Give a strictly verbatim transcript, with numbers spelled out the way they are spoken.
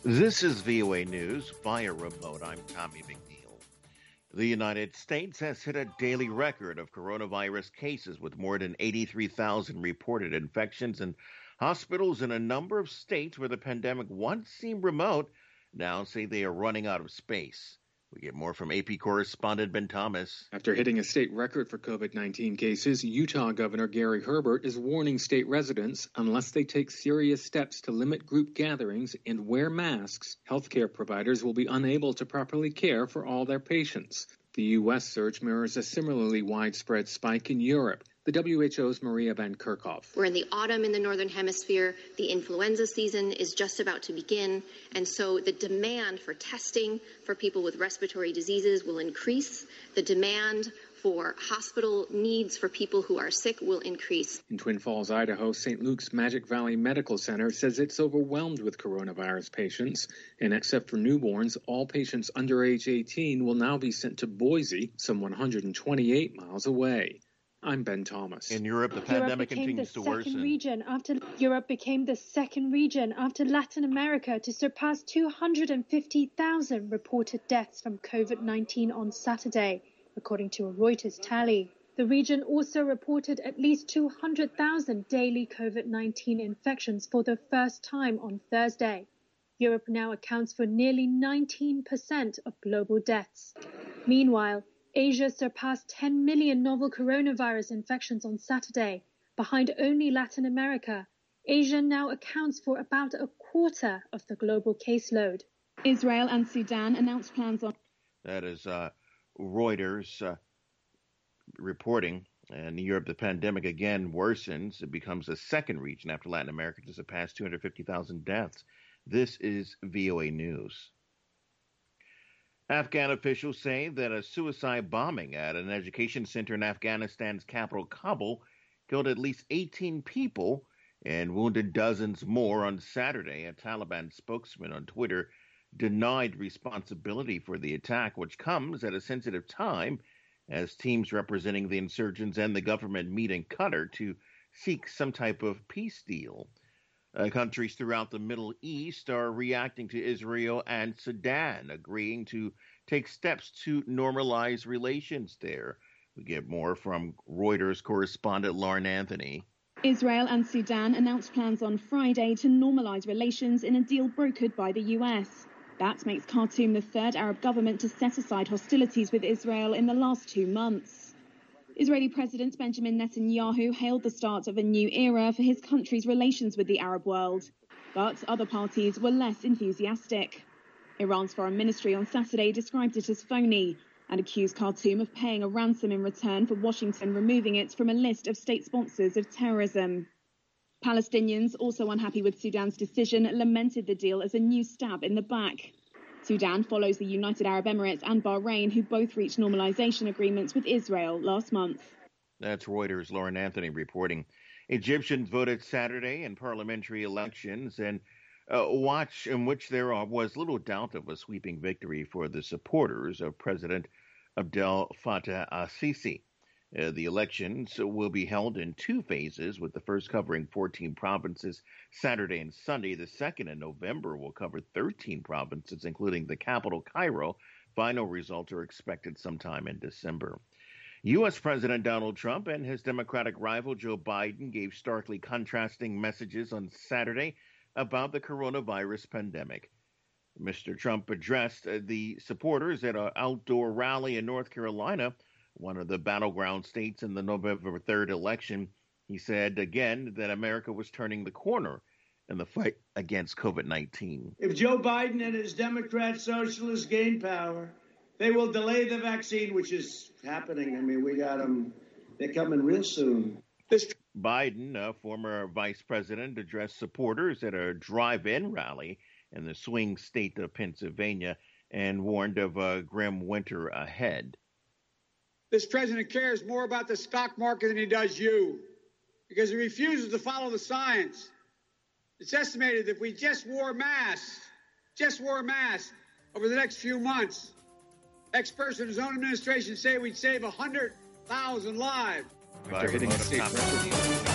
This is V O A News via remote. I'm Tommy McNeil. The United States has hit a daily record of coronavirus cases with more than eighty-three thousand reported infections, and hospitals in a number of states where the pandemic once seemed remote now say they are running out of space. We get more from A P correspondent Ben Thomas. After hitting a state record for COVID nineteen cases, Utah Governor Gary Herbert is warning state residents unless they take serious steps to limit group gatherings and wear masks, healthcare providers will be unable to properly care for all their patients. The U S surge mirrors a similarly widespread spike in Europe. The W H O's Maria Van Kerkhoff. We're in the autumn in the Northern Hemisphere. The influenza season is just about to begin. And so the demand for testing for people with respiratory diseases will increase. The demand for hospital needs for people who are sick will increase. In Twin Falls, Idaho, Saint Luke's Magic Valley Medical Center says it's overwhelmed with coronavirus patients. And except for newborns, all patients under age eighteen will now be sent to Boise, some one hundred twenty-eight miles away. I'm Ben Thomas. In Europe, the pandemic continues to worsen. Region after Europe became the second region after Latin America to surpass two hundred fifty thousand reported deaths from COVID nineteen on Saturday, according to a Reuters tally. The region also reported at least two hundred thousand daily COVID nineteen infections for the first time on Thursday. Europe now accounts for nearly nineteen percent of global deaths. Meanwhile, Asia surpassed ten million novel coronavirus infections on Saturday. Behind only Latin America, Asia now accounts for about a quarter of the global caseload. Israel and Sudan announced plans on... That is uh, Reuters uh, reporting. And in Europe, the pandemic again worsens. It becomes the second region after Latin America to surpass two hundred fifty thousand deaths. This is V O A News. Afghan officials say that a suicide bombing at an education center in Afghanistan's capital, Kabul, killed at least eighteen people and wounded dozens more on Saturday. A Taliban spokesman on Twitter denied responsibility for the attack, which comes at a sensitive time as teams representing the insurgents and the government meet in Qatar to seek some type of peace deal. Uh, countries throughout the Middle East are reacting to Israel and Sudan, agreeing to take steps to normalize relations there. We get more from Reuters correspondent Lauren Anthony. Israel and Sudan announced plans on Friday to normalize relations in a deal brokered by the U S. That makes Khartoum the third Arab government to set aside hostilities with Israel in the last two months. Israeli President Benjamin Netanyahu hailed the start of a new era for his country's relations with the Arab world. But other parties were less enthusiastic. Iran's foreign ministry on Saturday described it as phony and accused Khartoum of paying a ransom in return for Washington removing it from a list of state sponsors of terrorism. Palestinians, also unhappy with Sudan's decision, lamented the deal as a new stab in the back. Sudan follows the United Arab Emirates and Bahrain, who both reached normalization agreements with Israel last month. That's Reuters' Lauren Anthony reporting. Egyptians voted Saturday in parliamentary elections, and a watch in which there was little doubt of a sweeping victory for the supporters of President Abdel Fattah al-Sisi. Uh, the elections will be held in two phases, with the first covering fourteen provinces Saturday and Sunday. The second in November will cover thirteen provinces, including the capital, Cairo. Final results are expected sometime in December. U S. President Donald Trump and his Democratic rival Joe Biden gave starkly contrasting messages on Saturday about the coronavirus pandemic. Mister Trump addressed uh, the supporters at an outdoor rally in North Carolina, one of the battleground states in the November third election. He said again that America was turning the corner in the fight against COVID nineteen. If Joe Biden and his Democrat socialists gain power, they will delay the vaccine, which is happening. I mean, we got them. They're coming real soon. This Biden, a former vice president, addressed supporters at a drive-in rally in the swing state of Pennsylvania and warned of a grim winter ahead. This president cares more about the stock market than he does you, because he refuses to follow the science. It's estimated that if we just wore masks, just wore masks over the next few months, experts in his own administration say we'd save one hundred thousand lives. After hitting a state record.